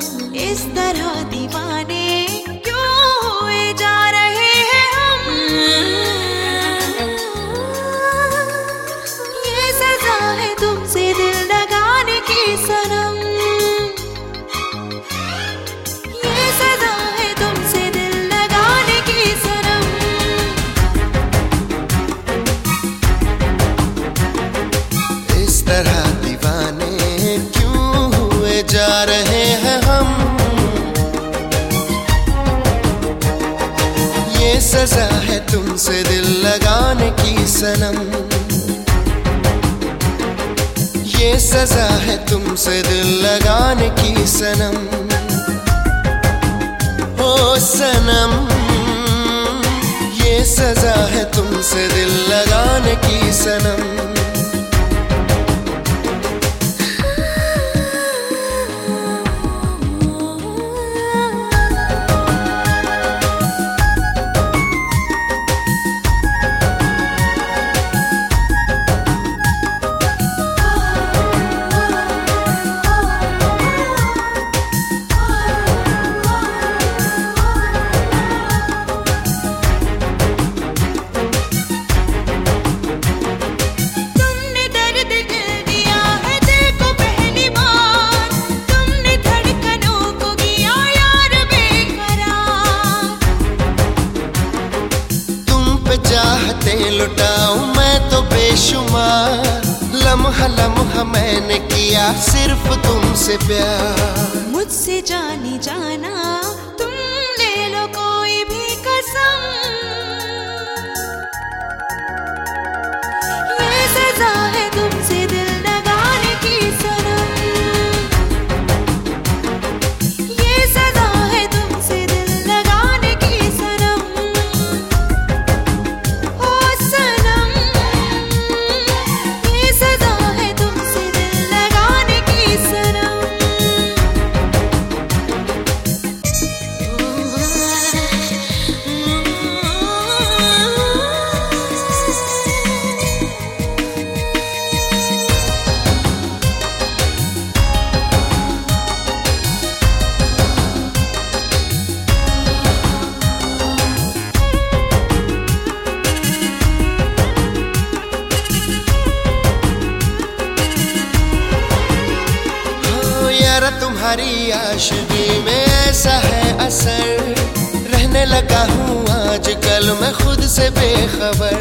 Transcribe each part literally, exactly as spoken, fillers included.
इस तरह दीवाने क्यों हुए जा रहे हैं हम। ये सजा है तुमसे दिल लगाने की सनम। ये सजा है तुमसे दिल लगाने की सनम। इस तरह दीवाने क्यों हुए जा रहे हैं हम। ये सजा है तुमसे दिल लगाने की सनम। ये सजा है तुमसे दिल लगाने की सनम। ओ सनम, ये सजा है तुमसे दिल लगाने की सनम। चाहते लुटाऊं मैं तो बेशुमार। लम्हा लम्हा मैंने किया सिर्फ तुमसे प्यार। मुझसे जानी जाना तुम ले लो कोई भी कसम। ये सजा है तुमसे दिल लगाने की सनम। ये सजा है तुमसे दिल लगाने की सनम। तुम्हारी आशिकी में ऐसा है असर। रहने लगा हूँ आजकल मैं खुद से बेखबर।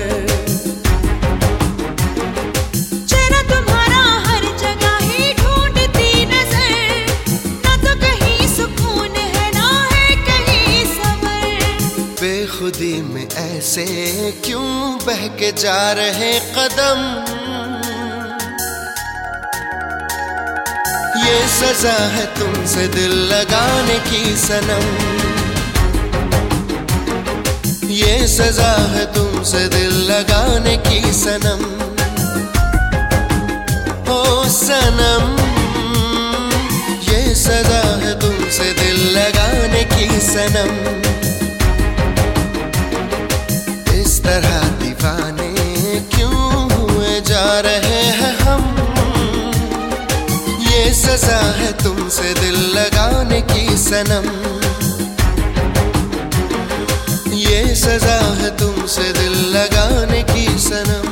चेहरा तुम्हारा हर जगह ही ढूंढती नजर। ना तो कहीं सुकून है ना है कहीं सबर। बेखुदी में ऐसे क्यों बहके जा रहे कदम। ये सजा है तुमसे दिल लगाने की सनम। ये सजा है तुमसे दिल लगाने की सनम। ओ सनम, ये सजा है तुमसे दिल लगाने की सनम। इस तरह दीवाने क्यों हुए जा रहे हैं हम। ये सजा है तुमसे दिल लगाने की सनम। ये सजा है तुमसे दिल लगाने की सनम।